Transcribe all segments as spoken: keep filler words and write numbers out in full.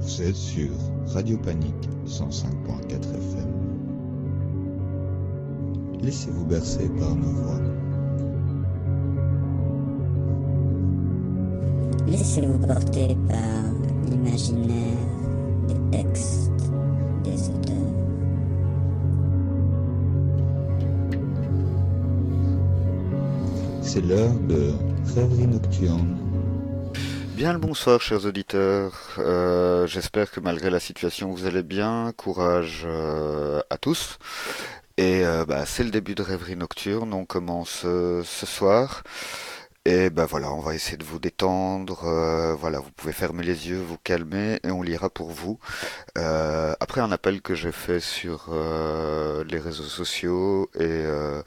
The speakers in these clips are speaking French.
Vous êtes sur Radio Panique cent cinq point quatre F M. Laissez-vous bercer par nos voix. Laissez-vous porter par l'imaginaire des textes, des auteurs. C'est l'heure de Rêverie Nocturne. Bien le bonsoir chers auditeurs, euh, j'espère que malgré la situation vous allez bien, courage euh, à tous. Et euh, bah, c'est le début de Rêverie Nocturne, on commence euh, ce soir. Et ben voilà, on va essayer de vous détendre, euh, voilà, vous pouvez fermer les yeux, vous calmer et on lira pour vous. Euh, après un appel que j'ai fait sur euh, les réseaux sociaux et euh,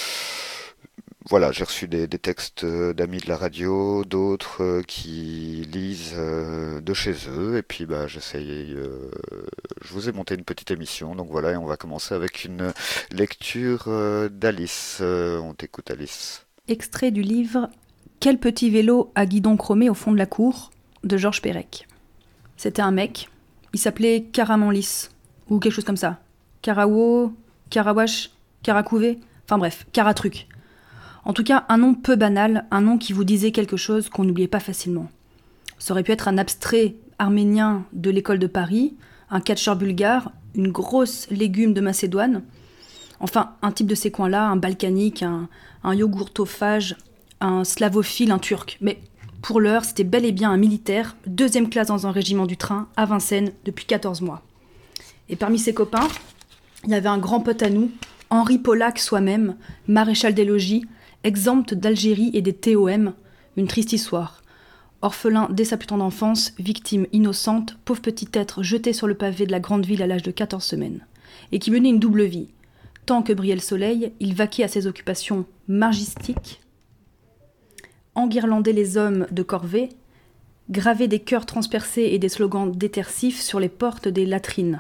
voilà, j'ai reçu des, des textes d'amis de la radio, d'autres euh, qui lisent euh, de chez eux et puis bah j'essaye, euh, je vous ai monté une petite émission, donc voilà, et on va commencer avec une lecture euh, d'Alice. Euh, on t'écoute Alice. Extrait du livre « Quel petit vélo à guidon chromé au fond de la cour » de Georges Perec. C'était un mec, il s'appelait Caramanlis, ou quelque chose comme ça. Carawo, Carawash, Caracouvé, enfin bref, Caratruc. En tout cas, un nom peu banal, un nom qui vous disait quelque chose qu'on n'oubliait pas facilement. Ça aurait pu être un abstrait arménien de l'école de Paris, un catcheur bulgare, une grosse légume de Macédoine, enfin un type de ces coins-là, un balkanique, un, un yogourtophage, un slavophile, un turc. Mais pour l'heure, c'était bel et bien un militaire, deuxième classe dans un régiment du train, à Vincennes, depuis quatorze mois. Et parmi ses copains, il y avait un grand pote à nous, Henri Pollack soi-même, maréchal des logis, exempt d'Algérie et des T O M, une triste histoire. Orphelin dès sa plus tendre enfance, victime innocente, pauvre petit être jeté sur le pavé de la grande ville à l'âge de quatorze semaines, et qui menait une double vie. Tant que brillait le soleil, il vaquait à ses occupations margistiques, enguirlandait les hommes de corvée, gravait des cœurs transpercés et des slogans détersifs sur les portes des latrines.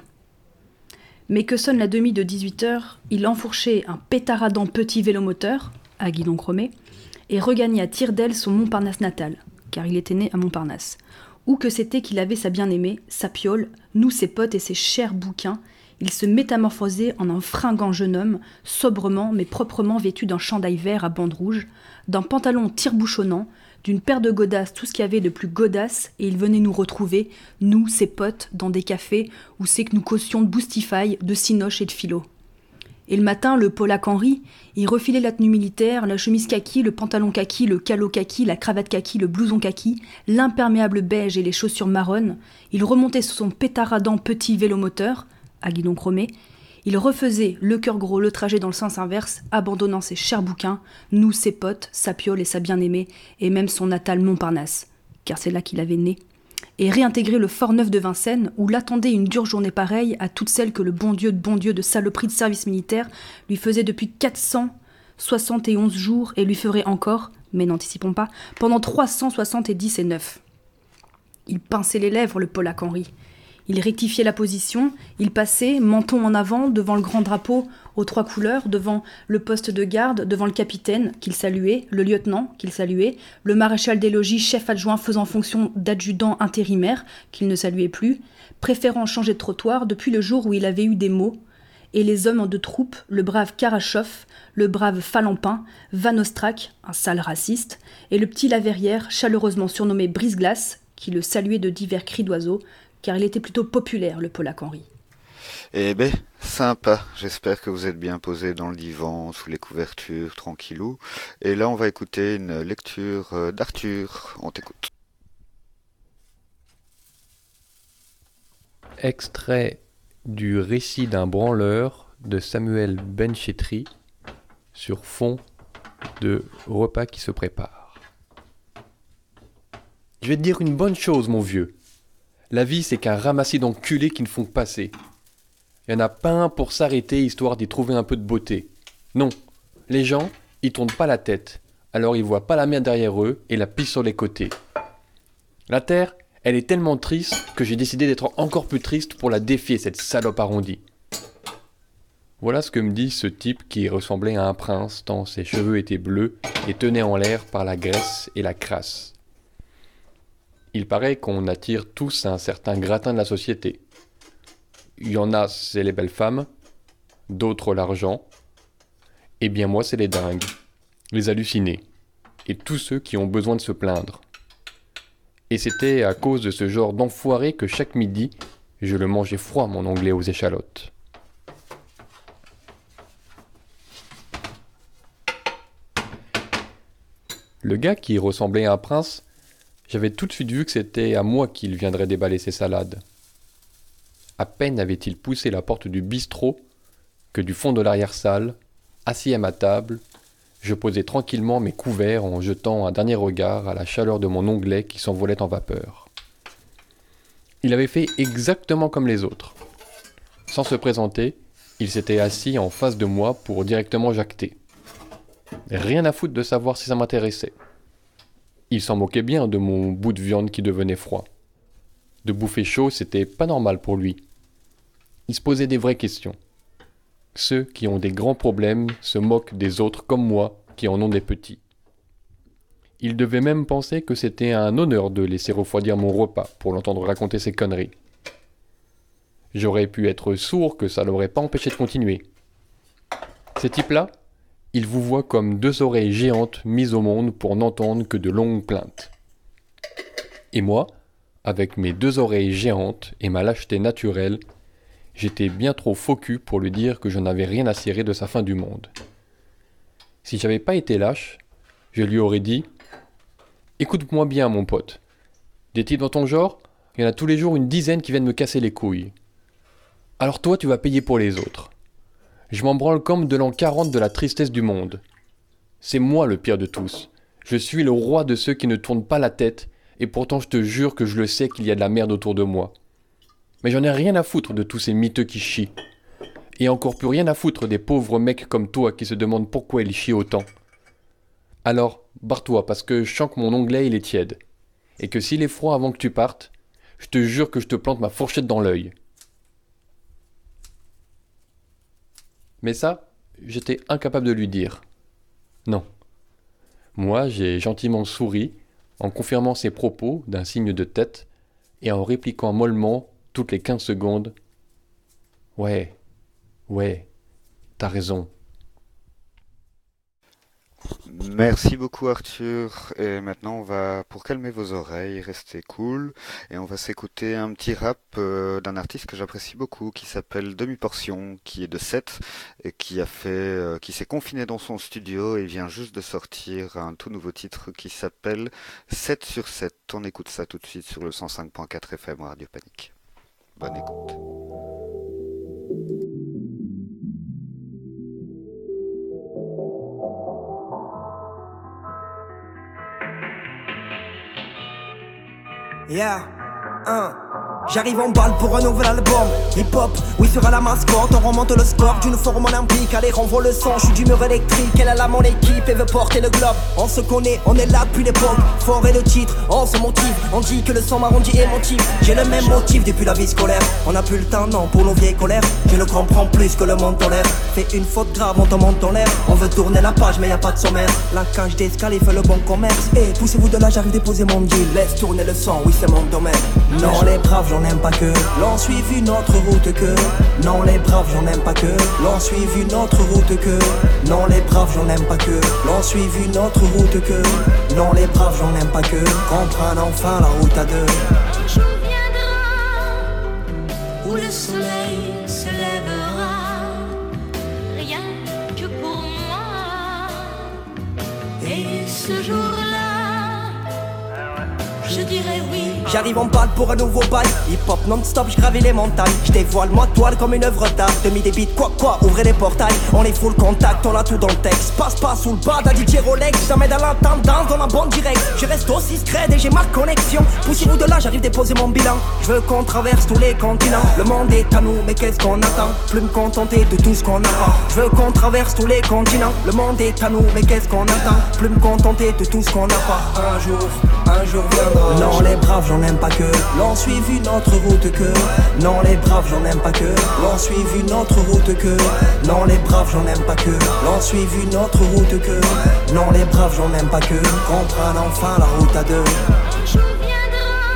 Mais que sonne la demi de dix-huit heures, il enfourchait un pétaradant petit vélomoteur, à guidon chromé, et regagnait à tire d'aile son Montparnasse natal, car il était né à Montparnasse. Où que c'était qu'il avait sa bien-aimée, sa piole, nous ses potes et ses chers bouquins, il se métamorphosait en un fringant jeune homme, sobrement mais proprement vêtu d'un chandail vert à bandes rouges, d'un pantalon tire-bouchonnant, d'une paire de godasses, tout ce qu'il y avait de plus godasse, et il venait nous retrouver, nous, ses potes, dans des cafés où c'est que nous cautions de Boostify, de Cinoche et de Philo. Et le matin, le Pollack Henri, il refilait la tenue militaire, la chemise kaki, le pantalon kaki, le calot kaki, la cravate kaki, le blouson kaki, l'imperméable beige et les chaussures marronnes. Il remontait sur son pétaradant petit vélomoteur, à guidon chromé. Il refaisait, le cœur gros, le trajet dans le sens inverse, abandonnant ses chers bouquins, nous, ses potes, sa piole et sa bien-aimée, et même son natal Montparnasse, car c'est là qu'il avait né, et réintégrer le Fort Neuf de Vincennes, où l'attendait une dure journée pareille à toutes celles que le bon Dieu de bon Dieu de saloperie de service militaire lui faisait depuis quatre cent soixante et onze jours et lui ferait encore, mais n'anticipons pas, pendant trois cent soixante-dix et neuf. Il pinçait les lèvres, le Pollack Henri. Il rectifiait la position, il passait, menton en avant, devant le grand drapeau aux trois couleurs, devant le poste de garde, devant le capitaine, qu'il saluait, le lieutenant, qu'il saluait, le maréchal des logis, chef adjoint faisant fonction d'adjudant intérimaire, qu'il ne saluait plus, préférant changer de trottoir depuis le jour où il avait eu des mots, et les hommes de troupe, le brave Karachoff, le brave Falampin, Van Ostrac, un sale raciste, et le petit Laverrière, chaleureusement surnommé Brise-Glace, qui le saluait de divers cris d'oiseaux, car il était plutôt populaire, le Pollack Henri. Eh ben, sympa. J'espère que vous êtes bien posés dans le divan, sous les couvertures, tranquillou. Et là, on va écouter une lecture d'Arthur. On t'écoute. Extrait du récit d'un branleur de Samuel Benchetri sur fond de repas qui se prépare. Je vais te dire une bonne chose, mon vieux. La vie, c'est qu'un ramassis d'enculés qui ne font que passer. Il n'y en a pas un pour s'arrêter histoire d'y trouver un peu de beauté. Non, les gens, ils tournent pas la tête. Alors ils voient pas la mer derrière eux et la pisse sur les côtés. La terre, elle est tellement triste que j'ai décidé d'être encore plus triste pour la défier, cette salope arrondie. Voilà ce que me dit ce type qui ressemblait à un prince tant ses cheveux étaient bleus et tenait en l'air par la graisse et la crasse. Il paraît qu'on attire tous un certain gratin de la société. Il y en a, c'est les belles femmes, d'autres l'argent, et bien moi c'est les dingues, les hallucinés, et tous ceux qui ont besoin de se plaindre. Et c'était à cause de ce genre d'enfoiré que chaque midi, je le mangeais froid mon anglais aux échalotes. Le gars qui ressemblait à un prince, j'avais tout de suite vu que c'était à moi qu'il viendrait déballer ses salades. À peine avait-il poussé la porte du bistrot que du fond de l'arrière-salle, assis à ma table, je posais tranquillement mes couverts en jetant un dernier regard à la chaleur de mon onglet qui s'envolait en vapeur. Il avait fait exactement comme les autres. Sans se présenter, il s'était assis en face de moi pour directement jacter. Rien à foutre de savoir si ça m'intéressait. Il s'en moquait bien de mon bout de viande qui devenait froid. De bouffer chaud, c'était pas normal pour lui. Il se posait des vraies questions. Ceux qui ont des grands problèmes se moquent des autres comme moi qui en ont des petits. Il devait même penser que c'était un honneur de laisser refroidir mon repas pour l'entendre raconter ses conneries. J'aurais pu être sourd que ça l'aurait pas empêché de continuer. Ces types-là, ils vous voient comme deux oreilles géantes mises au monde pour n'entendre que de longues plaintes. Et moi, avec mes deux oreilles géantes et ma lâcheté naturelle, j'étais bien trop faux cul pour lui dire que je n'avais rien à cirer de sa fin du monde. Si j'avais pas été lâche, je lui aurais dit « Écoute-moi bien, mon pote. Des types dans ton genre, il y en a tous les jours une dizaine qui viennent me casser les couilles. Alors toi, tu vas payer pour les autres. Je m'en branle comme de l'an quarante de la tristesse du monde. C'est moi le pire de tous. Je suis le roi de ceux qui ne tournent pas la tête, et pourtant je te jure que je le sais qu'il y a de la merde autour de moi. Mais j'en ai rien à foutre de tous ces miteux qui chient. Et encore plus rien à foutre des pauvres mecs comme toi qui se demandent pourquoi ils chient autant. Alors, barre-toi, parce que je sens que mon onglet il est tiède. Et que s'il est froid avant que tu partes, je te jure que je te plante ma fourchette dans l'œil. » Mais ça, j'étais incapable de lui dire. Non. Moi, j'ai gentiment souri, en confirmant ses propos d'un signe de tête, et en répliquant mollement, toutes les quinze secondes, « Ouais, ouais, t'as raison. » Merci beaucoup Arthur, et maintenant on va, pour calmer vos oreilles, rester cool, et on va s'écouter un petit rap euh, d'un artiste que j'apprécie beaucoup, qui s'appelle Demi-Portion, qui est de Sète, et qui a fait, euh, qui s'est confiné dans son studio et vient juste de sortir un tout nouveau titre qui s'appelle sept sur sept. On écoute ça tout de suite sur le cent cinq point quatre F M Radio Panique. Bonne écoute. Yeah, un. J'arrive en balle pour un nouvel album. Hip-hop, oui sera la mascotte. On remonte le score d'une forme olympique. Allez renvoie le son, je suis d'humeur électrique. Elle a là mon équipe et veut porter le globe. On se connaît, on est là depuis l'époque. Fort et le titre, on se motive. On dit que le son m'arrondit émotif. J'ai le même motif depuis la vie scolaire. On n'a plus le temps, non, pour nos vieilles colères. Je le comprends plus que le monde tolère. Fais une faute grave, on te monte en l'air. On veut tourner la page mais y a pas de sommaire. La cage d'escalier fait le bon commerce. Et hey, poussez-vous de là, j'arrive déposer mon deal. Laisse tourner le son, oui c'est mon domaine. Non les braves j'en aime pas que l'on suive une autre route que. Non les braves j'en aime pas que l'on suive une autre route que. Non les braves j'en aime pas que l'on suive une autre route que. Non les braves j'en aime pas que qu'on prenne enfin la route à deux. Un jour viendra où le soleil se lèvera, rien que pour moi. Et ce jour-là, je dirais oui. J'arrive en balle pour un nouveau bail. Hip-hop non-stop, j'gravis les montagnes. J'dévoile moi toile comme une œuvre d'art. Demi des beats, quoi quoi, ouvrez les portails. On est full contact, on a tout dans le texte. Passe pas sous le bas d'un D J Rolex. Jamais dans la tendance, dans la bonne direct. Je reste aussi scred et j'ai ma connexion. Poussez-vous de là, j'arrive déposer mon bilan. Je veux qu'on traverse tous les continents. Le monde est à nous, mais qu'est-ce qu'on attend? Plus me contenter de tout ce qu'on a pas. Je veux qu'on traverse tous les continents. Le monde est à nous, mais qu'est-ce qu'on attend? Plus me contenter de tout ce qu'on a pas. Un jour, un jour viendra. Non les braves j'en aime pas que l'on suive une autre route que. Non les braves j'en aime pas que l'on suive une autre route que. Non les braves j'en aime pas que l'on suive une autre route que. Non les braves j'en aime pas que qu'on prenne enfin la route à deux. Un jour viendra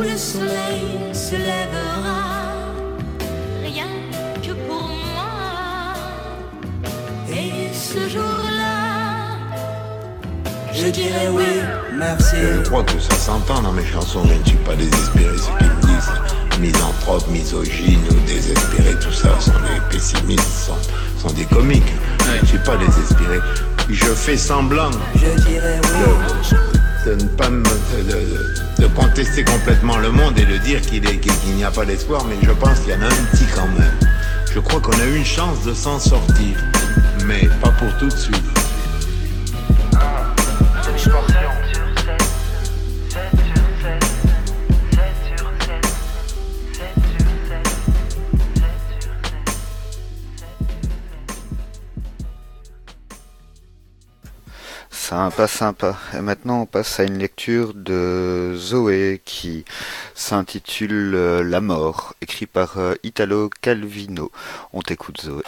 où le soleil se lèvera, rien que pour moi. Et ce jour-là, Je dirais oui, merci. Je crois que ça s'entend dans mes chansons, je ne suis pas désespéré, ce qu'ils me disent. Misanthrope, misogyne ou désespéré, tout ça sont des pessimistes, sont, sont des comiques. Je ne suis pas désespéré. Je fais semblant Je dirais oui. de, de ne pas me, de, de, de contester complètement le monde et de dire qu'il est, qu'il n'y a pas d'espoir, mais je pense qu'il y en a un petit quand même. Je crois qu'on a eu une chance de s'en sortir, mais pas pour tout de suite. Sympa, sympa. Et maintenant, on passe à une lecture de Zoé qui s'intitule euh, La mort, écrit par euh, Italo Calvino. On t'écoute, Zoé.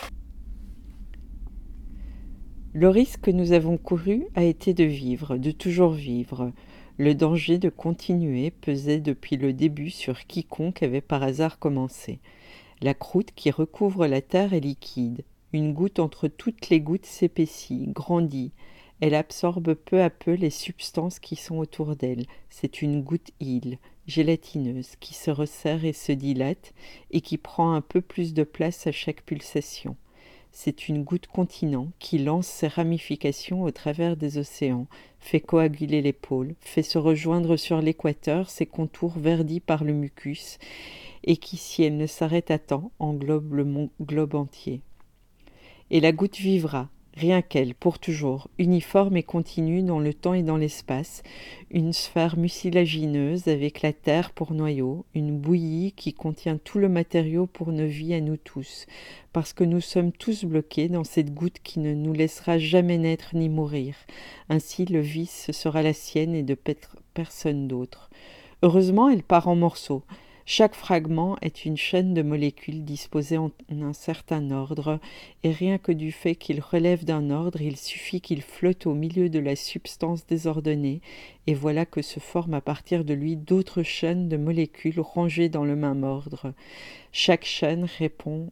Le risque que nous avons couru a été de vivre, de toujours vivre. Le danger de continuer pesait depuis le début sur quiconque avait par hasard commencé. La croûte qui recouvre la terre est liquide. Une goutte entre toutes les gouttes s'épaissit, grandit. Elle absorbe peu à peu les substances qui sont autour d'elle. C'est une goutte île, gélatineuse, qui se resserre et se dilate et qui prend un peu plus de place à chaque pulsation. C'est une goutte continent qui lance ses ramifications au travers des océans, fait coaguler les pôles, fait se rejoindre sur l'équateur ses contours verdis par le mucus et qui, si elle ne s'arrête à temps, englobe le mon- globe entier. Et la goutte vivra, rien qu'elle, pour toujours, uniforme et continue dans le temps et dans l'espace, une sphère mucilagineuse avec la terre pour noyau, une bouillie qui contient tout le matériau pour nos vies à nous tous, parce que nous sommes tous bloqués dans cette goutte qui ne nous laissera jamais naître ni mourir. Ainsi, le vice sera la sienne et de pe- personne d'autre. Heureusement, elle part en morceaux. Chaque fragment est une chaîne de molécules disposées en un certain ordre, et rien que du fait qu'il relève d'un ordre, il suffit qu'il flotte au milieu de la substance désordonnée, et voilà que se forment à partir de lui d'autres chaînes de molécules rangées dans le même ordre. Chaque chaîne répond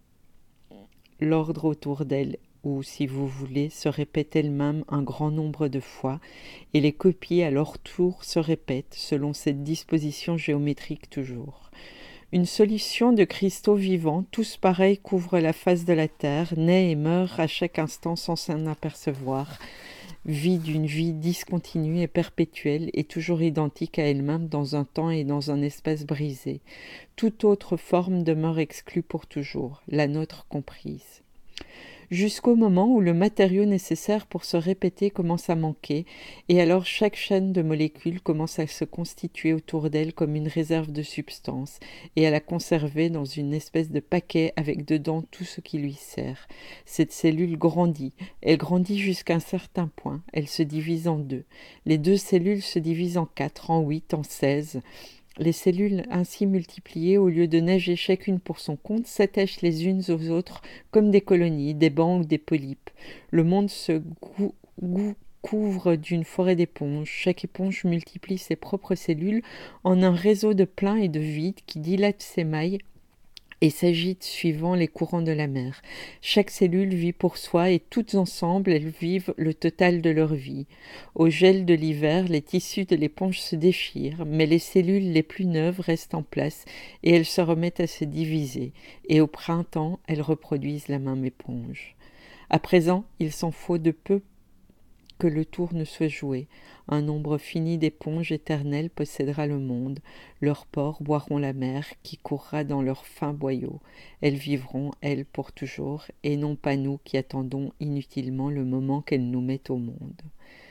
l'ordre autour d'elle, ou, si vous voulez, se répète elle-même un grand nombre de fois, et les copies à leur tour se répètent selon cette disposition géométrique toujours. Une solution de cristaux vivants, tous pareils, couvre la face de la Terre, naît et meurt à chaque instant sans s'en apercevoir, vie d'une vie discontinue et perpétuelle et toujours identique à elle-même dans un temps et dans un espace brisé. Toute autre forme demeure exclue pour toujours, la nôtre comprise. Jusqu'au moment où le matériau nécessaire pour se répéter commence à manquer, et alors chaque chaîne de molécules commence à se constituer autour d'elle comme une réserve de substance, et à la conserver dans une espèce de paquet avec dedans tout ce qui lui sert. Cette cellule grandit, elle grandit jusqu'à un certain point, elle se divise en deux. Les deux cellules se divisent en quatre, en huit, en seize. Les cellules ainsi multipliées, au lieu de nager chacune pour son compte, s'attachent les unes aux autres comme des colonies, des bancs ou des polypes. Le monde se gou- gou- couvre d'une forêt d'éponges. Chaque éponge multiplie ses propres cellules en un réseau de plein et de vide qui dilate ses mailles et s'agite suivant les courants de la mer. Chaque cellule vit pour soi et toutes ensemble elles vivent le total de leur vie. Au gel de l'hiver, les tissus de l'éponge se déchirent, mais les cellules les plus neuves restent en place et elles se remettent à se diviser. Et au printemps, elles reproduisent la même éponge. À présent, il s'en faut de peu que le tour ne soit joué. Un nombre fini d'éponges éternelles possédera le monde. Leurs pores boiront la mer qui courra dans leurs fins boyaux. Elles vivront, elles, pour toujours, et non pas nous qui attendons inutilement le moment qu'elles nous mettent au monde.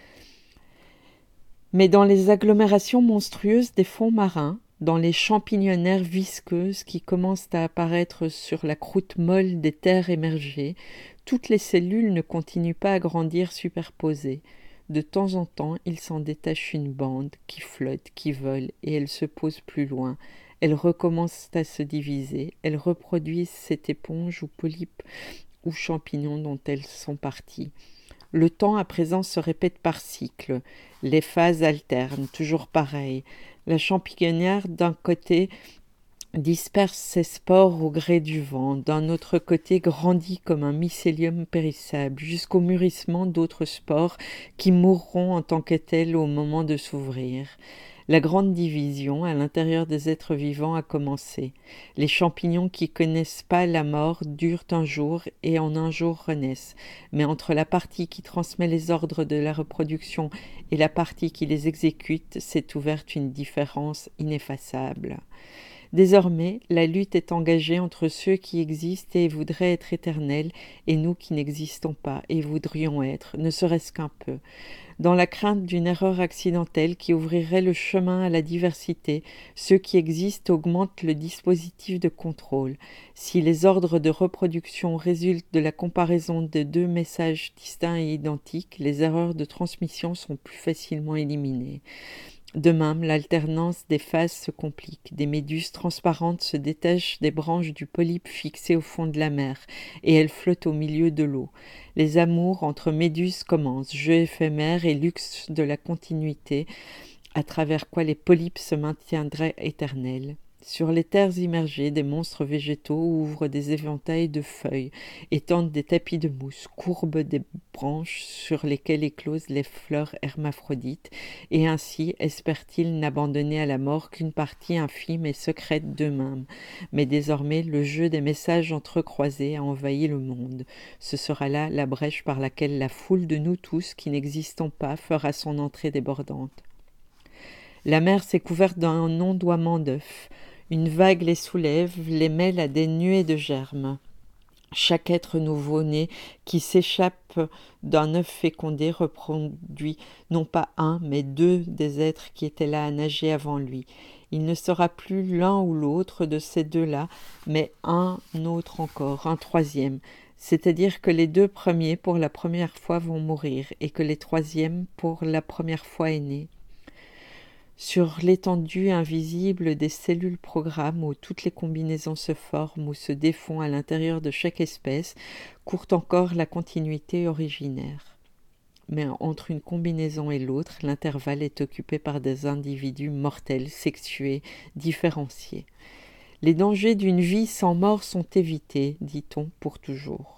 Mais dans les agglomérations monstrueuses des fonds marins, dans les champignonnaires visqueuses qui commencent à apparaître sur la croûte molle des terres émergées, toutes les cellules ne continuent pas à grandir superposées. De temps en temps, il s'en détache une bande qui flotte, qui vole, et elle se pose plus loin. Elles recommencent à se diviser, elles reproduisent cette éponge ou polype ou champignon dont elles sont parties. Le temps à présent se répète par cycle. Les phases alternent, toujours pareilles. La champigonière, d'un côté, disperse ses spores au gré du vent, d'un autre côté grandit comme un mycélium périssable, jusqu'au mûrissement d'autres spores qui mourront en tant que telles au moment de s'ouvrir. La grande division à l'intérieur des êtres vivants a commencé. Les champignons qui connaissent pas la mort durent un jour et en un jour renaissent. Mais entre la partie qui transmet les ordres de la reproduction et la partie qui les exécute, s'est ouverte une différence ineffaçable. Désormais, la lutte est engagée entre ceux qui existent et voudraient être éternels et nous qui n'existons pas et voudrions être, ne serait-ce qu'un peu. Dans la crainte d'une erreur accidentelle qui ouvrirait le chemin à la diversité, ceux qui existent augmentent le dispositif de contrôle. Si les ordres de reproduction résultent de la comparaison de deux messages distincts et identiques, les erreurs de transmission sont plus facilement éliminées. De même, l'alternance des phases se complique. Des méduses transparentes se détachent des branches du polype fixé au fond de la mer, et elles flottent au milieu de l'eau. Les amours entre méduses commencent, jeu éphémère et luxe de la continuité, à travers quoi les polypes se maintiendraient éternels. Sur les terres immergées, des monstres végétaux ouvrent des éventails de feuilles, étendent des tapis de mousse, courbent des branches sur lesquelles éclosent les fleurs hermaphrodites, et ainsi espèrent-ils n'abandonner à la mort qu'une partie infime et secrète d'eux-mêmes. Mais désormais, le jeu des messages entrecroisés a envahi le monde. Ce sera là la brèche par laquelle la foule de nous tous, qui n'existons pas, fera son entrée débordante. La mer s'est couverte d'un ondoiement d'œufs. Une vague les soulève, les mêle à des nuées de germes. Chaque être nouveau-né qui s'échappe d'un œuf fécondé reproduit non pas un, mais deux des êtres qui étaient là à nager avant lui. Il ne sera plus l'un ou l'autre de ces deux-là, mais un autre encore, un troisième. C'est-à-dire que les deux premiers pour la première fois vont mourir et que les troisièmes pour la première fois est nés. Sur l'étendue invisible des cellules programmes où toutes les combinaisons se forment ou se défont à l'intérieur de chaque espèce, court encore la continuité originaire. Mais entre une combinaison et l'autre, l'intervalle est occupé par des individus mortels, sexués, différenciés. Les dangers d'une vie sans mort sont évités, dit-on, pour toujours.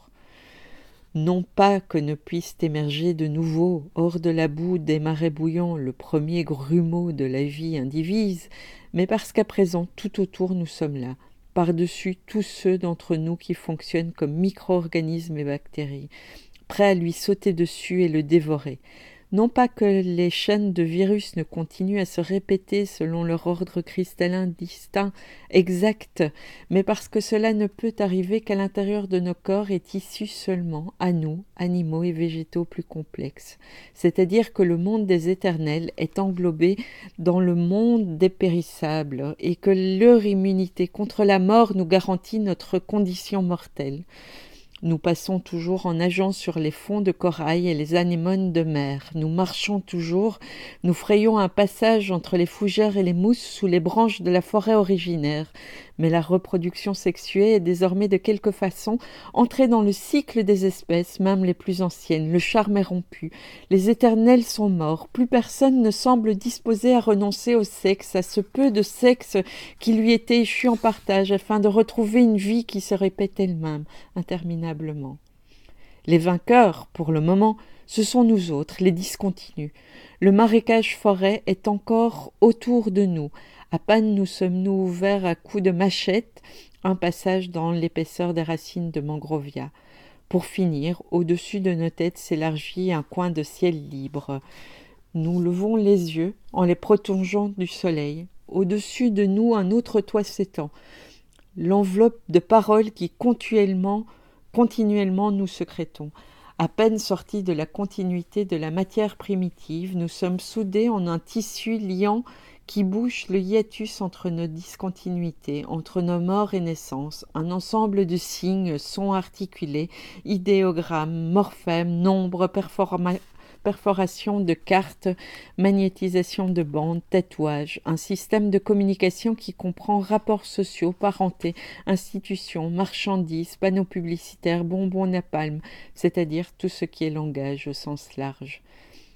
Non pas que ne puissent émerger de nouveau, hors de la boue des marais bouillants, le premier grumeau de la vie indivise, mais parce qu'à présent, tout autour, nous sommes là, par-dessus tous ceux d'entre nous qui fonctionnent comme micro-organismes et bactéries, prêts à lui sauter dessus et le dévorer. Non pas que les chaînes de virus ne continuent à se répéter selon leur ordre cristallin distinct, exact, mais parce que cela ne peut arriver qu'à l'intérieur de nos corps est issu seulement, à nous, animaux et végétaux plus complexes. C'est-à-dire que le monde des éternels est englobé dans le monde des périssables et que leur immunité contre la mort nous garantit notre condition mortelle. Nous passons toujours en nageant sur les fonds de corail et les anémones de mer. Nous marchons toujours, nous frayons un passage entre les fougères et les mousses sous les branches de la forêt originaire. Mais la reproduction sexuée est désormais de quelque façon entrée dans le cycle des espèces, même les plus anciennes. Le charme est rompu, les éternels sont morts, plus personne ne semble disposé à renoncer au sexe, à ce peu de sexe qui lui était échu en partage, afin de retrouver une vie qui se répète elle-même, interminablement. Les vainqueurs, pour le moment, ce sont nous autres, les discontinus. Le marécage forêt est encore autour de nous. À peine nous sommes-nous ouverts à coups de machette, un passage dans l'épaisseur des racines de mangrovia. Pour finir, au-dessus de nos têtes s'élargit un coin de ciel libre. Nous levons les yeux en les protégeant du soleil. Au-dessus de nous, un autre toit s'étend. L'enveloppe de paroles qui continuellement, continuellement nous sécrétons. À peine sortis de la continuité de la matière primitive, nous sommes soudés en un tissu liant qui bouche le hiatus entre nos discontinuités, entre nos morts et naissances, un ensemble de signes, sons articulés, idéogrammes, morphèmes, nombres, performa- perforation de cartes, magnétisation de bandes, tatouages, un système de communication qui comprend rapports sociaux, parenté, institutions, marchandises, panneaux publicitaires, bonbons napalm, c'est-à-dire tout ce qui est langage au sens large.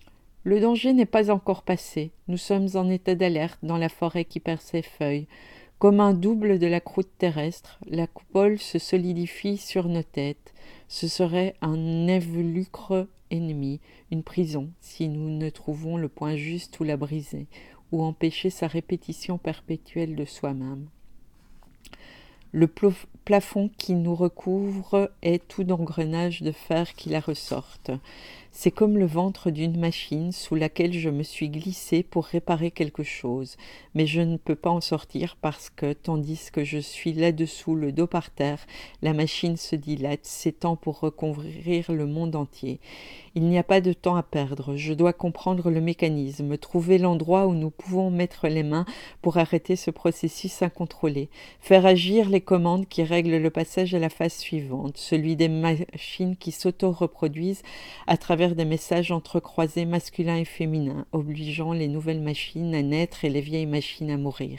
Le danger n'est pas encore passé. Nous sommes en état d'alerte dans la forêt qui perd ses feuilles. Comme un double de la croûte terrestre, la coupole se solidifie sur nos têtes. Ce serait un évlucre ennemi, une prison, si nous ne trouvons le point juste où la briser, ou empêcher sa répétition perpétuelle de soi-même. Le plof- plafond qui nous recouvre est tout d'engrenages de fer qui la ressortent. C'est comme le ventre d'une machine sous laquelle je me suis glissée pour réparer quelque chose, mais je ne peux pas en sortir parce que, tandis que je suis là-dessous, le dos par terre, la machine se dilate, s'étend pour recouvrir le monde entier. Il n'y a pas de temps à perdre, je dois comprendre le mécanisme, trouver l'endroit où nous pouvons mettre les mains pour arrêter ce processus incontrôlé, faire agir les commandes qui règlent le passage à la phase suivante, celui des machines qui s'auto-reproduisent à travers des messages entrecroisés masculins et féminins, obligeant les nouvelles machines à naître et les vieilles machines à mourir.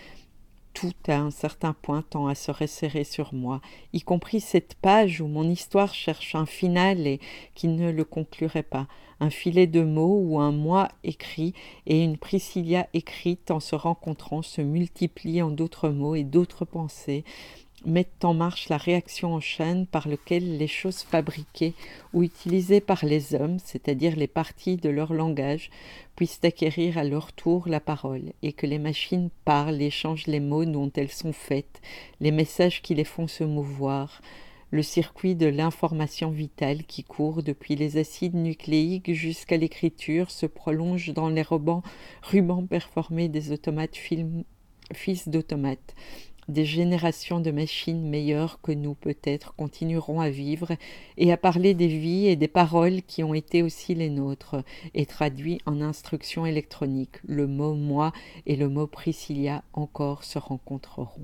Tout, à un certain point, tend à se resserrer sur moi, y compris cette page où mon histoire cherche un final et qui ne le conclurait pas, un filet de mots où un moi écrit et une Priscilla écrite en se rencontrant se multiplient en d'autres mots et d'autres pensées, mettent en marche la réaction en chaîne par laquelle les choses fabriquées ou utilisées par les hommes, c'est-à-dire les parties de leur langage, puissent acquérir à leur tour la parole, et que les machines parlent et changent les mots dont elles sont faites, les messages qui les font se mouvoir, le circuit de l'information vitale qui court depuis les acides nucléiques jusqu'à l'écriture se prolonge dans les rubans, rubans performés des automates film, fils d'automates. Des générations de machines meilleures que nous peut-être continueront à vivre et à parler des vies et des paroles qui ont été aussi les nôtres et traduits en instructions électroniques. Le mot « moi » et le mot « Priscilla » encore se rencontreront.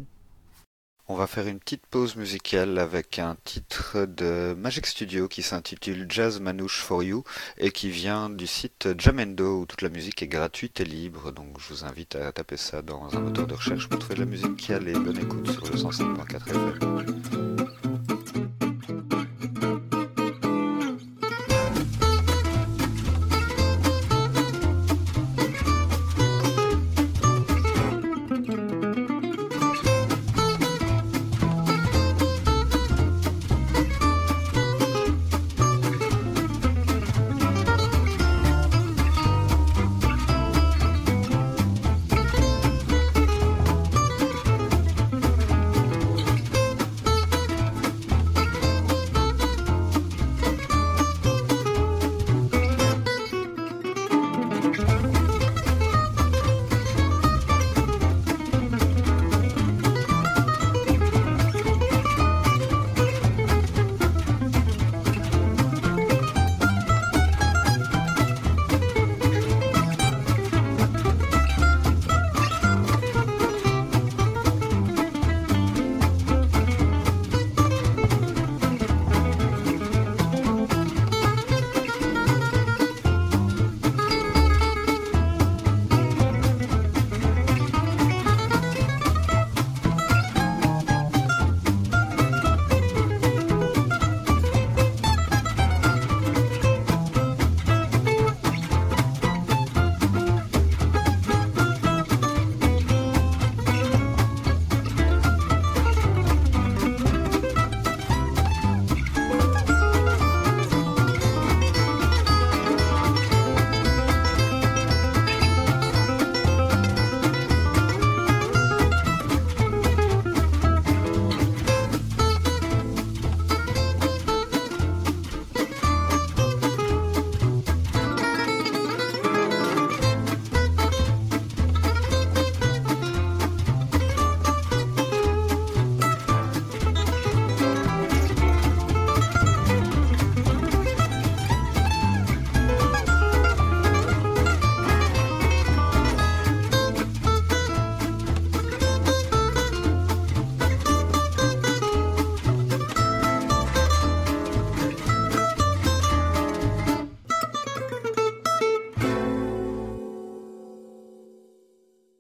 On va faire une petite pause musicale avec un titre de Magic Studio qui s'intitule Jazz Manouche for You et qui vient du site Jamendo où toute la musique est gratuite et libre. Donc je vous invite à taper ça dans un moteur de recherche pour trouver de la musique qui a les bonnes écoutes sur le cent cinq point quatre F M.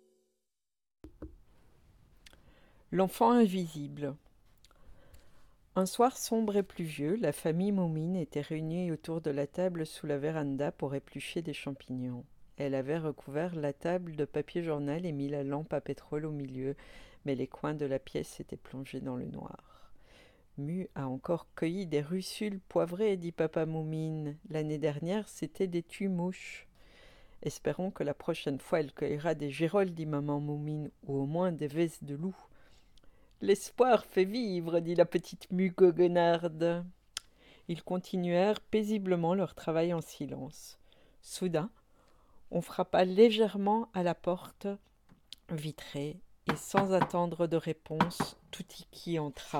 L'enfant invisible. Un soir sombre et pluvieux, la famille Moumine était réunie autour de la table sous la véranda pour éplucher des champignons. Elle avait recouvert la table de papier journal et mis la lampe à pétrole au milieu, mais les coins de la pièce étaient plongés dans le noir. Mu a encore cueilli des russules poivrées, dit papa Moumine. L'année dernière, c'était des tues-mouches. Espérons que la prochaine fois, elle cueillera des girolles, dit maman Moumine, ou au moins des vesses de loup. L'espoir fait vivre, dit la petite Mu goguenarde. Ils continuèrent paisiblement leur travail en silence. Soudain, on frappa légèrement à la porte vitrée et sans attendre de réponse, Toutiki entra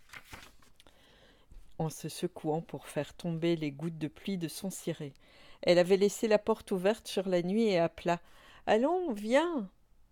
en se secouant pour faire tomber les gouttes de pluie de son ciré. Elle avait laissé la porte ouverte sur la nuit et appela « Allons, viens !»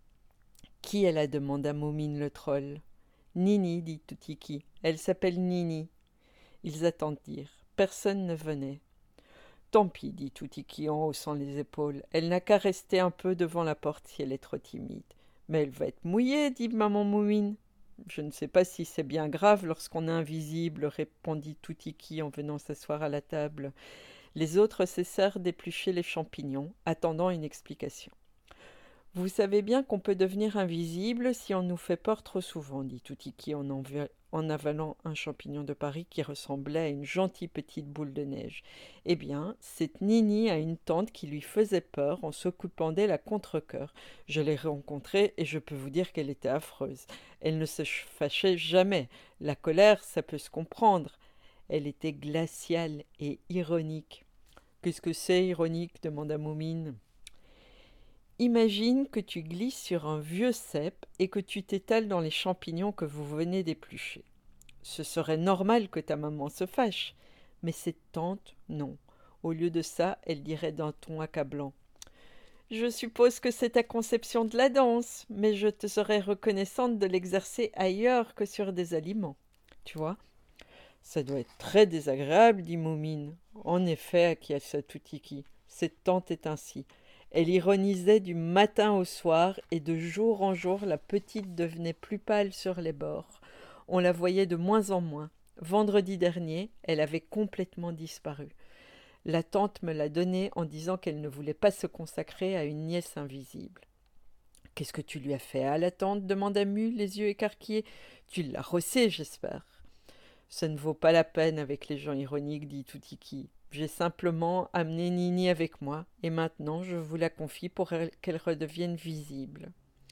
Qui elle a demanda Moumine le troll. « Nini, dit Toutiki. Elle s'appelle Nini. » Ils attendirent. Personne ne venait. « Tant pis, dit Toutiki en haussant les épaules. Elle n'a qu'à rester un peu devant la porte si elle est trop timide. »« Mais elle va être mouillée, dit maman Moumine. »« Je ne sais pas si c'est bien grave lorsqu'on est invisible, répondit Toutiki en venant s'asseoir à la table. Les autres cessèrent d'éplucher les champignons, attendant une explication. « Vous savez bien qu'on peut devenir invisible si on nous fait peur trop souvent, dit Toutiki en, envi- en avalant un champignon de Paris qui ressemblait à une gentille petite boule de neige. Eh bien, cette Nini a une tante qui lui faisait peur en s'occupant d'elle à contre-cœur. Je l'ai rencontrée et je peux vous dire qu'elle était affreuse. Elle ne se fâchait jamais. La colère, ça peut se comprendre. Elle était glaciale et ironique. « Qu'est-ce que c'est ironique ?» demanda Moumine. Imagine que tu glisses sur un vieux cep et que tu t'étales dans les champignons que vous venez d'éplucher. Ce serait normal que ta maman se fâche, mais cette tante, non. Au lieu de ça, elle dirait d'un ton accablant. « Je suppose que c'est ta conception de la danse, mais je te serais reconnaissante de l'exercer ailleurs que sur des aliments. Tu vois ? Ça doit être très désagréable, dit Moumine. En effet, acquiesça Toutiki. Cette tante est ainsi. Elle ironisait du matin au soir, et de jour en jour, la petite devenait plus pâle sur les bords. On la voyait de moins en moins. Vendredi dernier, elle avait complètement disparu. La tante me l'a donnée en disant qu'elle ne voulait pas se consacrer à une nièce invisible. « Qu'est-ce que tu lui as fait à la tante ?» demanda Mu, les yeux écarquillés. « Tu l'as rossée, j'espère. » « Ça ne vaut pas la peine avec les gens ironiques, dit Toutiki. J'ai simplement amené Nini avec moi, et maintenant je vous la confie pour qu'elle redevienne visible. »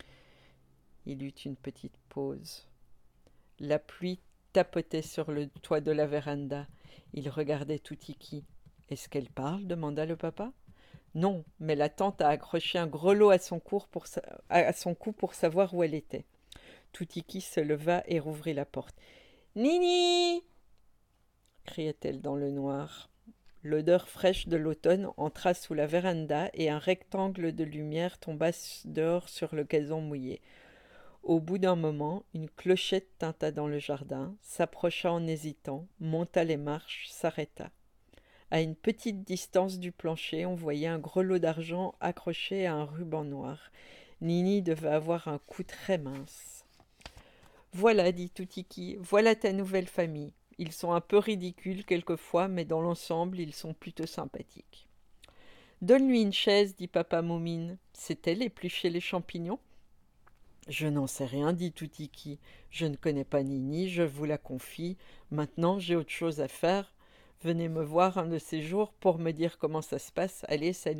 Il eut une petite pause. La pluie tapotait sur le toit de la véranda. Il regardait Toutiki. « Est-ce qu'elle parle ?» demanda le papa. « Non, mais la tante a accroché un grelot à son, cours pour sa... à son cou pour savoir où elle était. » Toutiki se leva et rouvrit la porte. « Nini !» criait-elle dans le noir. L'odeur fraîche de l'automne entra sous la véranda et un rectangle de lumière tomba dehors sur le gazon mouillé. Au bout d'un moment, une clochette tinta dans le jardin, s'approcha en hésitant, monta les marches, s'arrêta. À une petite distance du plancher, on voyait un grelot d'argent accroché à un ruban noir. Nini devait avoir un cou très mince. « Voilà, dit Toutiki, voilà ta nouvelle famille. Ils sont un peu ridicules quelquefois, mais dans l'ensemble, ils sont plutôt sympathiques. »« Donne-lui une chaise, dit papa Moumine. C'est elle éplucher les champignons ?»« Je n'en sais rien, dit Toutiki. Je ne connais pas Nini, je vous la confie. Maintenant, j'ai autre chose à faire. Venez me voir un de ces jours pour me dire comment ça se passe. Allez, salut. »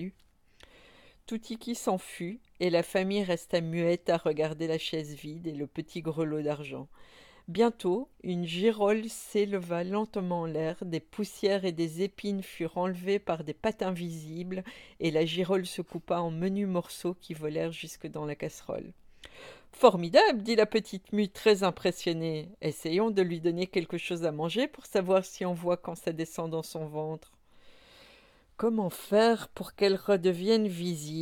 Toutiki s'en fut, et la famille resta muette à regarder la chaise vide et le petit grelot d'argent. Bientôt, une girole s'éleva lentement en l'air, des poussières et des épines furent enlevées par des pattes invisibles, et la girole se coupa en menus morceaux qui volèrent jusque dans la casserole. « Formidable !» dit la petite Mu, très impressionnée. « Essayons de lui donner quelque chose à manger pour savoir si on voit quand ça descend dans son ventre. » « Comment faire pour qu'elle redevienne visible ?»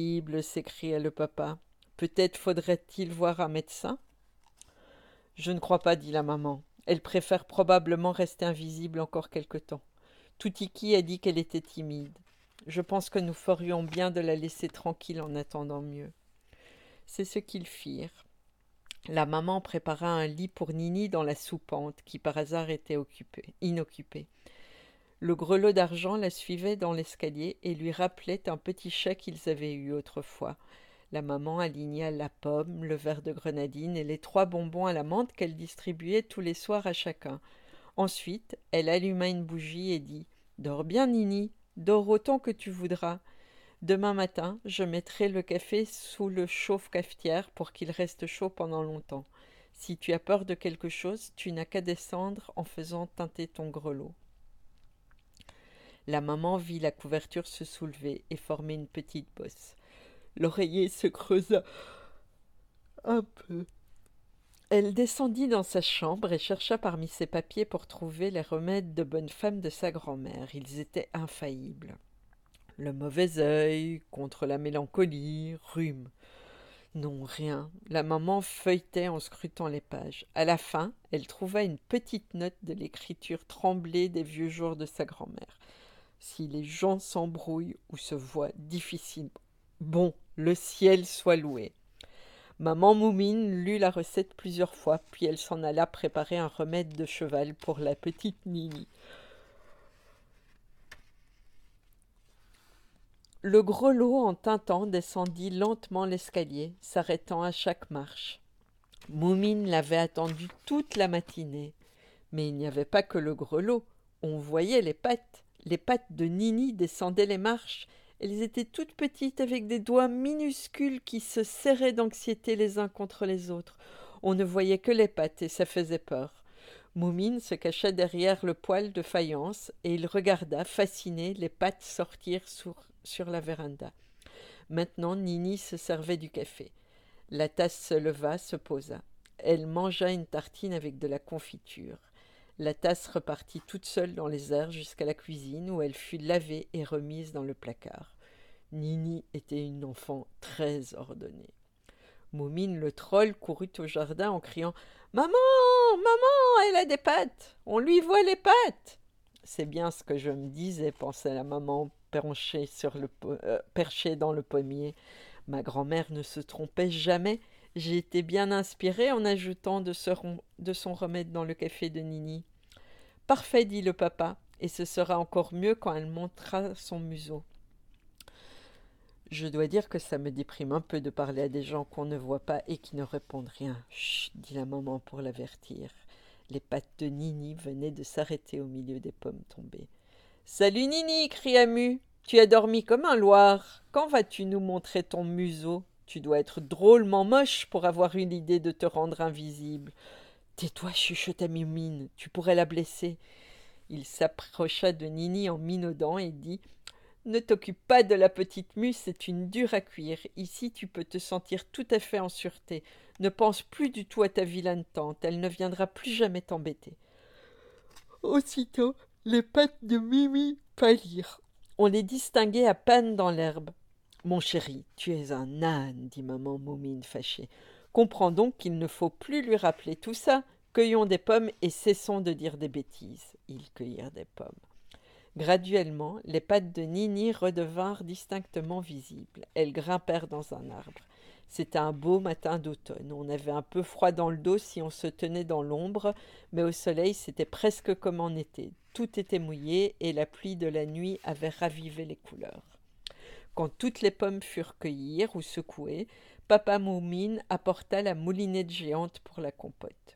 s'écria le papa. « Peut-être faudrait-il voir un médecin ?»« Je ne crois pas, dit la maman. Elle préfère probablement rester invisible encore quelque temps. Toutiki a dit qu'elle était timide. Je pense que nous ferions bien de la laisser tranquille en attendant mieux. » C'est ce qu'ils firent. La maman prépara un lit pour Nini dans la soupente, qui par hasard était occupée, inoccupée. Le grelot d'argent la suivait dans l'escalier et lui rappelait un petit chat qu'ils avaient eu autrefois. La maman aligna la pomme, le verre de grenadine et les trois bonbons à la menthe qu'elle distribuait tous les soirs à chacun. Ensuite, elle alluma une bougie et dit « Dors bien, Nini, dors autant que tu voudras. Demain matin, je mettrai le café sous le chauffe-cafetière pour qu'il reste chaud pendant longtemps. Si tu as peur de quelque chose, tu n'as qu'à descendre en faisant teinter ton grelot. » La maman vit la couverture se soulever et former une petite bosse. L'oreiller se creusa un peu. Elle descendit dans sa chambre et chercha parmi ses papiers pour trouver les remèdes de bonne femme de sa grand-mère. Ils étaient infaillibles. Le mauvais œil, contre la mélancolie, rhume. Non, rien. La maman feuilletait en scrutant les pages. À la fin, elle trouva une petite note de l'écriture tremblée des vieux jours de sa grand-mère. Si les gens s'embrouillent ou se voient difficilement, bon, le ciel soit loué. Maman Moumine lut la recette plusieurs fois, puis elle s'en alla préparer un remède de cheval pour la petite Nini. Le grelot en tintant descendit lentement l'escalier, s'arrêtant à chaque marche. Moumine l'avait attendu toute la matinée. Mais il n'y avait pas que le grelot, on voyait les pattes. Les pattes de Nini descendaient les marches. Elles étaient toutes petites avec des doigts minuscules qui se serraient d'anxiété les uns contre les autres. On ne voyait que les pattes et ça faisait peur. Moumine se cacha derrière le poêle de faïence et il regarda, fasciné, les pattes sortir sur, sur la véranda. Maintenant, Nini se servait du café. La tasse se leva, se posa. Elle mangea une tartine avec de la confiture. La tasse repartit toute seule dans les airs jusqu'à la cuisine où elle fut lavée et remise dans le placard. Nini était une enfant très ordonnée. Moumine le troll courut au jardin en criant « Maman, maman, elle a des pattes, on lui voit les pattes !» C'est bien ce que je me disais, pensait la maman perchée, sur le, euh, perchée dans le pommier. Ma grand-mère ne se trompait jamais. J'ai été bien inspirée en ajoutant de, ce, de son remède dans le café de Nini. « Parfait, dit le papa, et ce sera encore mieux quand elle montrera son museau. » Je dois dire que ça me déprime un peu de parler à des gens qu'on ne voit pas et qui ne répondent rien. « Chut !» dit la maman pour l'avertir. Les pattes de Nini venaient de s'arrêter au milieu des pommes tombées. « Salut Nini !» cria Mu. « Tu as dormi comme un loir. Quand vas-tu nous montrer ton museau ? Tu dois être drôlement moche pour avoir eu l'idée de te rendre invisible. »« Tais-toi, chuchota Moumine, tu pourrais la blesser. » Il s'approcha de Nini en minaudant et dit « Ne t'occupe pas de la petite Mu, c'est une dure à cuire. Ici, tu peux te sentir tout à fait en sûreté. Ne pense plus du tout à ta vilaine tante, elle ne viendra plus jamais t'embêter. » Aussitôt, les pattes de Mimi pâlirent. On les distinguait à peine dans l'herbe. « Mon chéri, tu es un âne, » dit maman Moumine fâchée. « Comprends donc qu'il ne faut plus lui rappeler tout ça. Cueillons des pommes et cessons de dire des bêtises. » Ils cueillirent des pommes. Graduellement, les pattes de Nini redevinrent distinctement visibles. Elles grimpèrent dans un arbre. C'était un beau matin d'automne. On avait un peu froid dans le dos si on se tenait dans l'ombre, mais au soleil, c'était presque comme en été. Tout était mouillé et la pluie de la nuit avait ravivé les couleurs. Quand toutes les pommes furent cueillies ou secouées, papa Moumine apporta la moulinette géante pour la compote.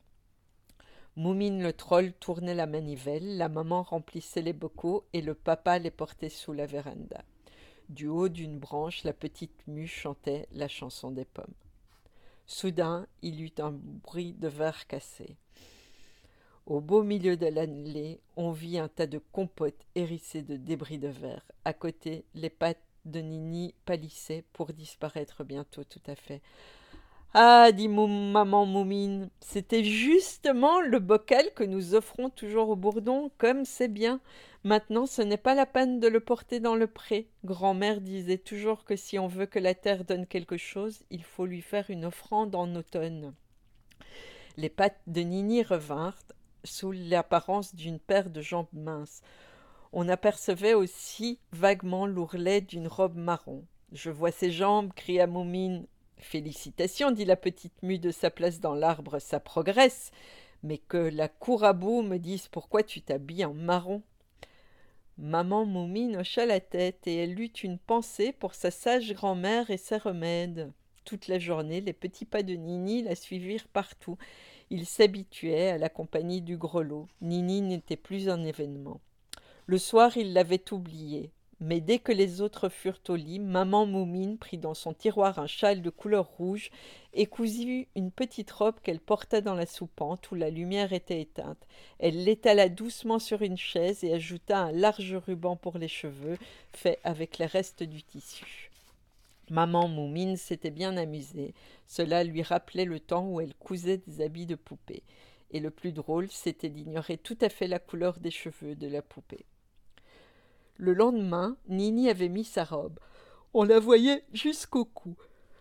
Moumine le troll tournait la manivelle, la maman remplissait les bocaux et le papa les portait sous la véranda. Du haut d'une branche, la petite Mu chantait la chanson des pommes. Soudain, il y eut un bruit de verre cassé. Au beau milieu de l'allée, on vit un tas de compotes hérissées de débris de verre. À côté, les pattes de Nini pâlissaient pour disparaître bientôt tout à fait. « Ah, dit Moum, maman Moumine, c'était justement le bocal que nous offrons toujours au bourdon, comme c'est bien. Maintenant, ce n'est pas la peine de le porter dans le pré. Grand-mère disait toujours que si on veut que la terre donne quelque chose, il faut lui faire une offrande en automne. » Les pattes de Nini revinrent sous l'apparence d'une paire de jambes minces. On apercevait aussi vaguement l'ourlet d'une robe marron. « Je vois ses jambes, cria Moumine. Félicitations, dit la petite mue de sa place dans l'arbre, ça progresse. Mais que la cour à bout me dise pourquoi tu t'habilles en marron. Maman Moumine hocha la tête et elle eut une pensée pour sa sage grand-mère et ses remèdes. Toute la journée, les petits pas de Nini la suivirent partout. Il s'habituait à la compagnie du grelot. Nini n'était plus un événement. Le soir, il l'avait oubliée. Mais dès que les autres furent au lit, maman Moumine prit dans son tiroir un châle de couleur rouge et cousit une petite robe qu'elle porta dans la soupente où la lumière était éteinte. Elle l'étala doucement sur une chaise et ajouta un large ruban pour les cheveux, fait avec les restes du tissu. Maman Moumine s'était bien amusée. Cela lui rappelait le temps où elle cousait des habits de poupée. Et le plus drôle, c'était d'ignorer tout à fait la couleur des cheveux de la poupée. Le lendemain, Nini avait mis sa robe. On la voyait jusqu'au cou.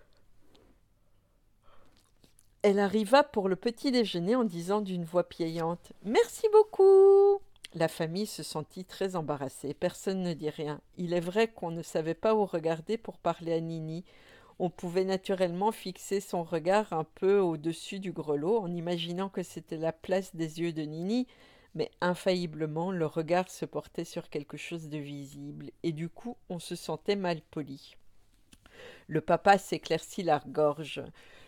Elle arriva pour le petit déjeuner en disant d'une voix piaillante « Merci beaucoup !» La famille se sentit très embarrassée. Personne ne dit rien. Il est vrai qu'on ne savait pas où regarder pour parler à Nini. On pouvait naturellement fixer son regard un peu au-dessus du grelot en imaginant que c'était la place des yeux de Nini, mais infailliblement le regard se portait sur quelque chose de visible, et du coup on se sentait mal poli. Le papa s'éclaircit la gorge.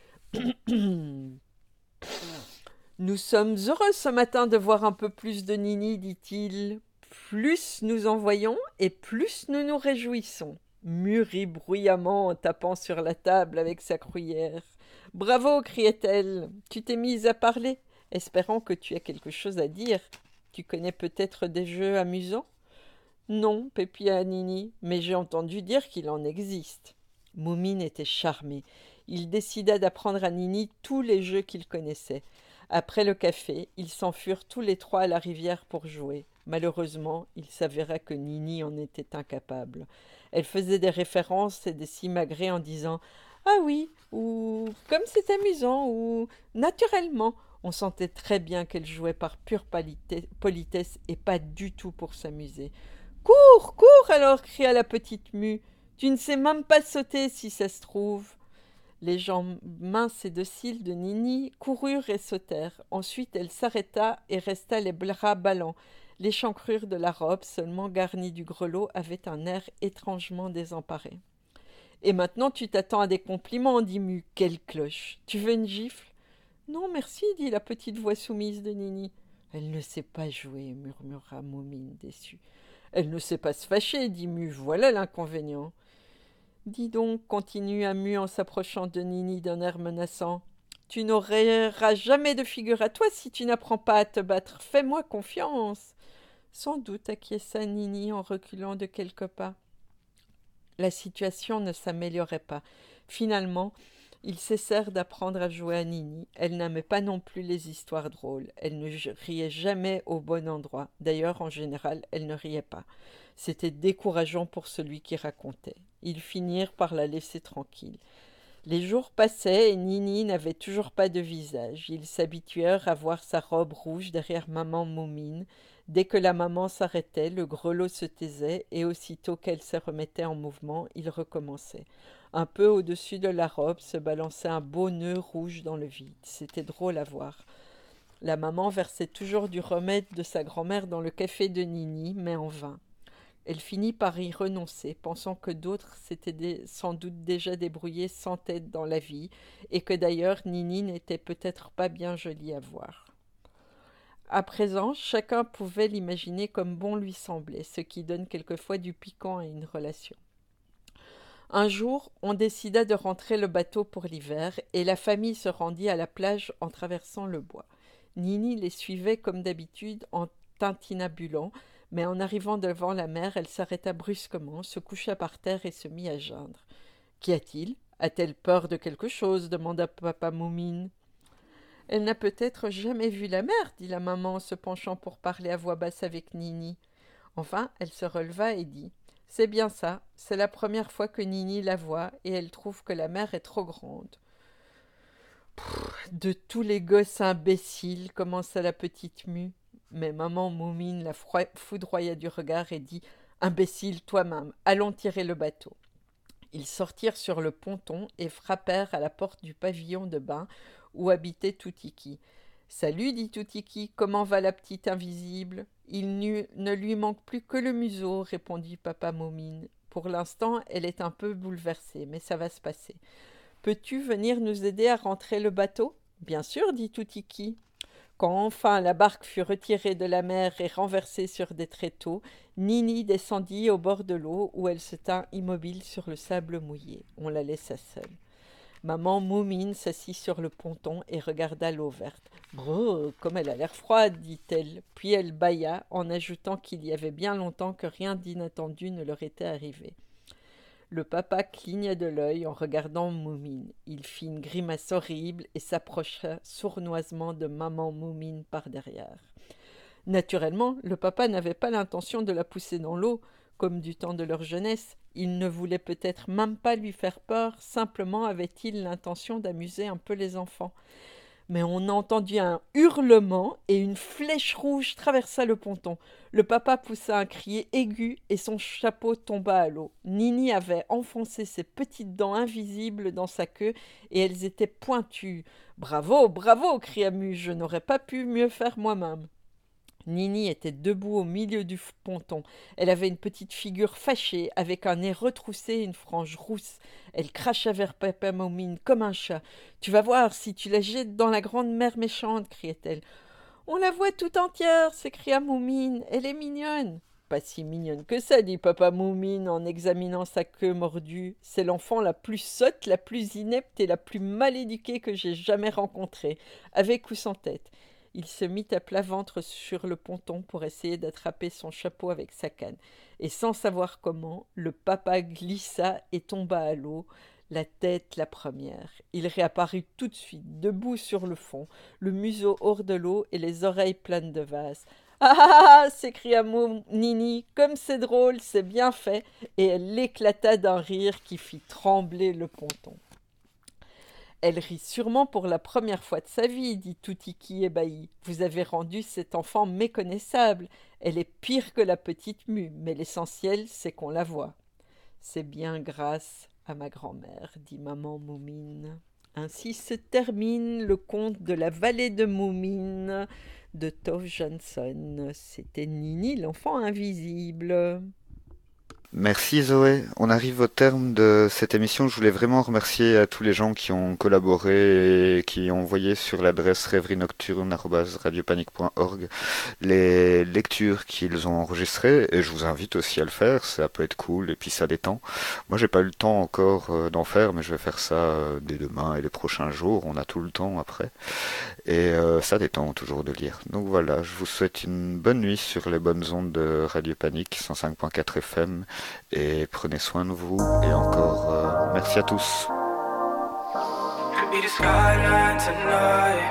« Nous sommes heureux ce matin de voir un peu plus de Nini, dit-il. Plus nous en voyons, et plus nous nous réjouissons. » Mûrit bruyamment en tapant sur la table avec sa cruyère. « Bravo !» criait-elle. « Tu t'es mise à parler ? Espérant que tu as quelque chose à dire. Tu connais peut-être des jeux amusants ? » ?»« Non, pépia Nini, mais j'ai entendu dire qu'il en existe. » Moumine était charmé. Il décida d'apprendre à Nini tous les jeux qu'il connaissait. Après le café, ils s'enfuirent tous les trois à la rivière pour jouer. Malheureusement, il s'avéra que Nini en était incapable. Elle faisait des références et des simagrées en disant « Ah oui » ou « Comme c'est amusant » ou « Naturellement ». On sentait très bien qu'elle jouait par pure politesse et pas du tout pour s'amuser. « Cours, cours alors !» cria la petite mue. « Tu ne sais même pas sauter si ça se trouve. » Les jambes minces et dociles de Nini coururent et sautèrent. Ensuite, elle s'arrêta et resta les bras ballants. L'échancrure de la robe, seulement garnie du grelot, avait un air étrangement désemparé. « Et maintenant, tu t'attends à des compliments, dit Mu. Quelle cloche! Tu veux une gifle ?»« Non, merci, dit la petite voix soumise de Nini. »« Elle ne sait pas jouer, murmura Moumine déçue. »« Elle ne sait pas se fâcher, dit Mu. Voilà l'inconvénient. » Dis donc, continua Mu en s'approchant de Nini d'un air menaçant. Tu n'auras jamais de figure à toi si tu n'apprends pas à te battre. Fais-moi confiance. Sans doute, acquiesça Nini en reculant de quelques pas. La situation ne s'améliorait pas. Finalement, ils cessèrent d'apprendre à jouer à Nini. Elle n'aimait pas non plus les histoires drôles. Elle ne riait jamais au bon endroit. D'ailleurs, en général, elle ne riait pas. C'était décourageant pour celui qui racontait. Ils finirent par la laisser tranquille. Les jours passaient et Nini n'avait toujours pas de visage. Ils s'habituèrent à voir sa robe rouge derrière maman Moumine. Dès que la maman s'arrêtait, le grelot se taisait et aussitôt qu'elle se remettait en mouvement, il recommençait. Un peu au-dessus de la robe se balançait un beau nœud rouge dans le vide. C'était drôle à voir. La maman versait toujours du remède de sa grand-mère dans le café de Nini, mais en vain. Elle finit par y renoncer, pensant que d'autres s'étaient sans doute déjà débrouillés sans tête dans la vie, et que d'ailleurs Nini n'était peut-être pas bien jolie à voir. À présent, chacun pouvait l'imaginer comme bon lui semblait, ce qui donne quelquefois du piquant à une relation. Un jour, on décida de rentrer le bateau pour l'hiver, et la famille se rendit à la plage en traversant le bois. Nini les suivait comme d'habitude en tintinabulant, mais en arrivant devant la mer, elle s'arrêta brusquement, se coucha par terre et se mit à geindre. « Qu'y a-t-il ? A-t-elle peur de quelque chose ?» demanda papa Moumine. « Elle n'a peut-être jamais vu la mer, » dit la maman en se penchant pour parler à voix basse avec Nini. Enfin, elle se releva et dit « C'est bien ça, c'est la première fois que Nini la voit et elle trouve que la mer est trop grande. » « De tous les gosses imbéciles, » commença la petite mue. Mais maman Moumine la foudroya du regard et dit « Imbécile toi-même, allons tirer le bateau. » Ils sortirent sur le ponton et frappèrent à la porte du pavillon de bain où habitait Toutiki. « Salut, dit Toutiki, comment va la petite invisible ? Il ne lui manque plus que le museau, répondit Papa Moumine. Pour l'instant, elle est un peu bouleversée, mais ça va se passer. Peux-tu venir nous aider à rentrer le bateau ? Bien sûr, dit Toutiki. Quand enfin la barque fut retirée de la mer et renversée sur des tréteaux, Nini descendit au bord de l'eau où elle se tint immobile sur le sable mouillé. On la laissa seule. Maman Moumine s'assit sur le ponton et regarda l'eau verte. « Brrr, comme elle a l'air froide, dit-elle. » Puis elle bâilla en ajoutant qu'il y avait bien longtemps que rien d'inattendu ne leur était arrivé. Le papa cligna de l'œil en regardant Moumine. Il fit une grimace horrible et s'approcha sournoisement de maman Moumine par derrière. Naturellement, le papa n'avait pas l'intention de la pousser dans l'eau, comme du temps de leur jeunesse. Il ne voulait peut-être même pas lui faire peur, simplement avait-il l'intention d'amuser un peu les enfants. Mais on entendit un hurlement et une flèche rouge traversa le ponton. Le papa poussa un cri aigu et son chapeau tomba à l'eau. Nini avait enfoncé ses petites dents invisibles dans sa queue et elles étaient pointues. « Bravo, bravo !» cria Mu, « je n'aurais pas pu mieux faire moi-même. » Nini était debout au milieu du ponton. Elle avait une petite figure fâchée, avec un nez retroussé et une frange rousse. Elle cracha vers Papa Moumine comme un chat. « Tu vas voir, si tu la jettes dans la grande mer méchante !» criait-elle. « On la voit tout entière !» s'écria Moumine. « Elle est mignonne !» « Pas si mignonne que ça, dit Papa Moumine en examinant sa queue mordue. C'est l'enfant la plus sotte, la plus inepte et la plus mal éduquée que j'ai jamais rencontrée, avec ou sans tête. » Il se mit à plat ventre sur le ponton pour essayer d'attraper son chapeau avec sa canne. Et sans savoir comment, le papa glissa et tomba à l'eau, la tête la première. Il réapparut tout de suite, debout sur le fond, le museau hors de l'eau et les oreilles pleines de vase. « Ah ah ah !» s'écria Nini, « comme c'est drôle, c'est bien fait !» Et elle éclata d'un rire qui fit trembler le ponton. Elle rit sûrement pour la première fois de sa vie, dit Toutiki ébahi. Vous avez rendu cette enfant méconnaissable. Elle est pire que la petite Mu, mais l'essentiel, c'est qu'on la voit. C'est bien grâce à ma grand-mère, dit maman Moumine. Ainsi se termine le conte de la vallée de Moumine de Tove Jansson. C'était Nini, l'enfant invisible. Merci Zoé. On arrive au terme de cette émission. Je voulais vraiment remercier à tous les gens qui ont collaboré et qui ont envoyé sur l'adresse rêverie nocturne arobase radiopanique point org les lectures qu'ils ont enregistrées, et je vous invite aussi à le faire, ça peut être cool et puis ça détend. Moi j'ai pas eu le temps encore euh, d'en faire, mais je vais faire ça euh, dès demain et les prochains jours, on a tout le temps après, et euh, ça détend toujours de lire. Donc voilà, je vous souhaite une bonne nuit sur les bonnes ondes de Radio Panique cent cinq point quatre F M. Et prenez soin de vous, et encore euh, merci à tous. You could be the skyline tonight.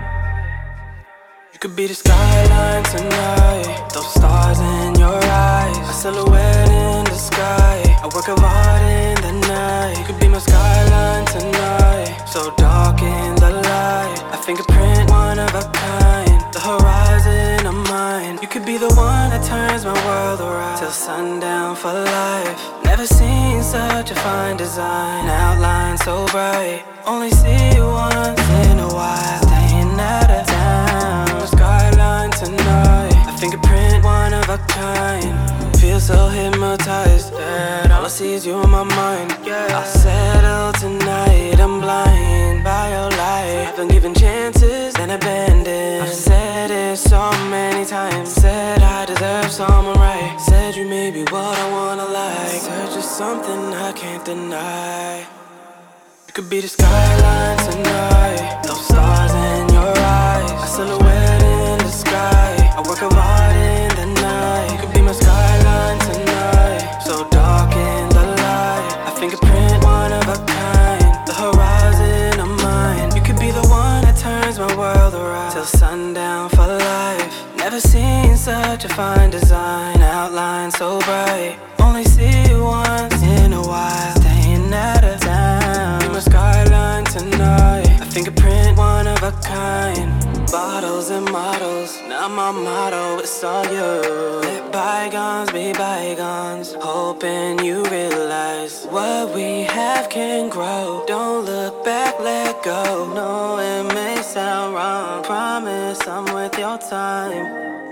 You could be the skyline tonight. Those stars in your eyes, a silhouette in the sky, a work of art in the night. You could be my skyline tonight. So dark in the light, a fingerprint, one of a kind. The horizon of mine. You could be the one that turns my world around till sundown for life. Never seen such a fine design, outline so bright. Only see you once in a while, staying out of town. Skyline tonight, a fingerprint, one of a kind. Feel so hypnotized that all I see is you in my mind. I'll settle tonight, I'm blind by your light. I've been given chances and abandoned. I've said it so many times, said I deserve someone right. Said you may be what I wanna like. Search for something I can't deny. You could be the skyline tonight. Those stars in your eyes, a silhouette in the sky, a work of art in the night. You could be my skyline tonight. So dark in the light, a fingerprint, one of a kind. The horizon of mine. You could be the one that turns my world around till sundown for life. Never seen such a fine design, outline so bright. Only see you once in a while, staying out of town. Be my skyline tonight. fingerprint one of a kind. Bottles and models, now my motto, it's all you. Let bygones be bygones, hoping you realize what we have can grow. Don't look back, let go. No, it may sound wrong. Promise I'm worth your time.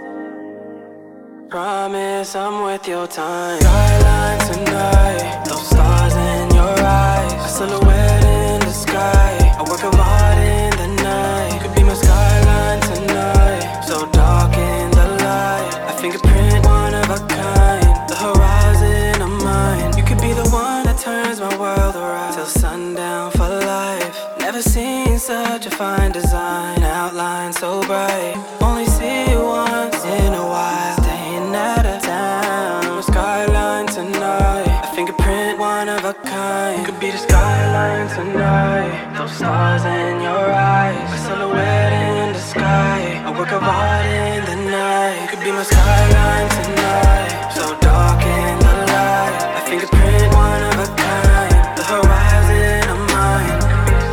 Promise I'm worth your time. Skyline tonight, those stars in your eyes, a silhouette in the sky. I work hard in the night. You could be my skyline tonight, so dark in the light. A fingerprint one of a kind, the horizon of mine. You could be the one that turns my world around till sundown for life. Never seen such a fine design, outline so bright. Only see you once in a while, staying out of town. A skyline tonight, a fingerprint one of a kind. You could be the skyline tonight, those stars in your eyes, a silhouette in the sky. I work hard in the night. You could be my skyline tonight, so dark in the light. A fingerprint one of a kind, the horizon of mine.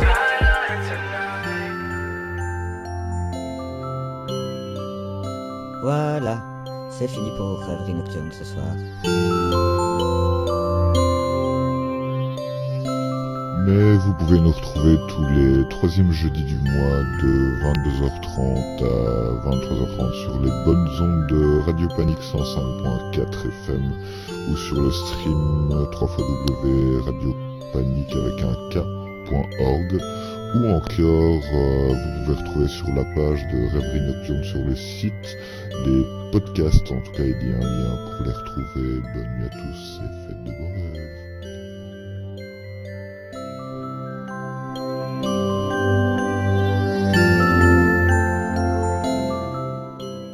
Voilà, c'est fini pour Rêverie Nocturne ce soir. Mais vous pouvez nous retrouver tous les troisièmes jeudis du mois de vingt-deux heures trente à vingt-trois heures trente sur les bonnes ondes de Radio Panique cent cinq virgule quatre F M ou sur le stream w w w point radio panique avec un k point org, ou encore euh, vous pouvez retrouver sur la page de Rêverie Nocturne sur le site les podcasts. En tout cas, il y a un lien pour les retrouver. Bonne nuit à tous et faites de beaux rêves.